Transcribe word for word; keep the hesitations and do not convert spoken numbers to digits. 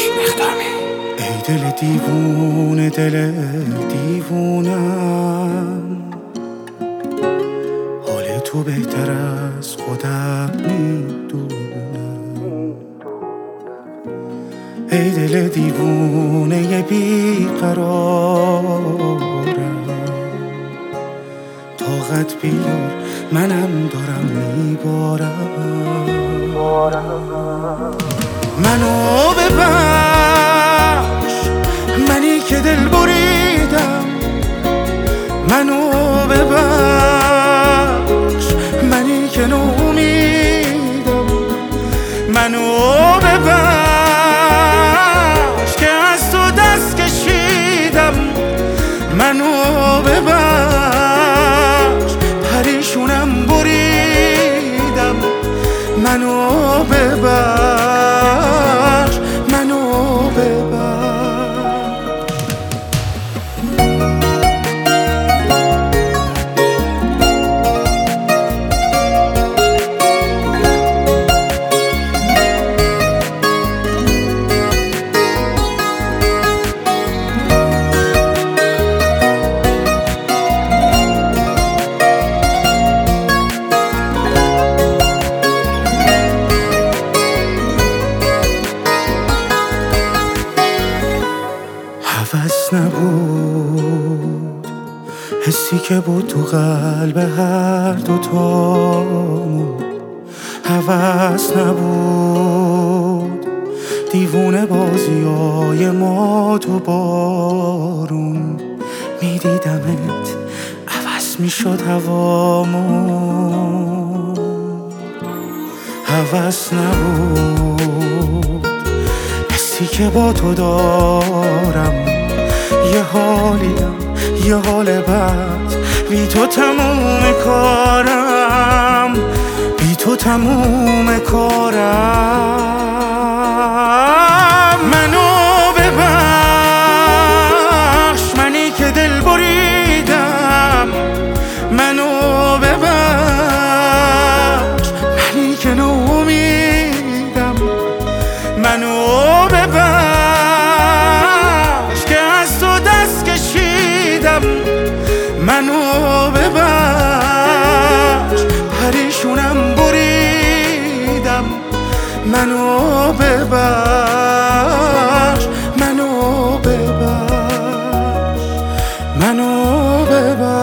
ای دل دیوونه دل دیوونم، حال تو بهتر از خودم میدونم. ای دل دیوونه بیقرارم، طاقت بیار منم دارم میبارم. منو ببخش منی که دل بریدم، منو ببخش منی که نومیدم، منو ببخش که از تو دست کشیدم، منو ببخش پریشونم بریدم، منو ببخش منو ببخش. هوس نبود حسی که بود تو قلب هر دوتامون، هوس نبود دیوونه بازیای ما تو بارون. میدیدمت عوض میشد هوامون، هوس نبود حسی که با تو دارم، یه حالیم یه حال بد، بی تو تموم کارم، بی تو تموم کارم. منو ببخش منی که دل بریدم، منو ببخش منی که نومیدم، منو ببخش که از تو دست کشیدم، منو ببخش پریشونم بریدم، منو ببخش منو ببخش منو ببخش.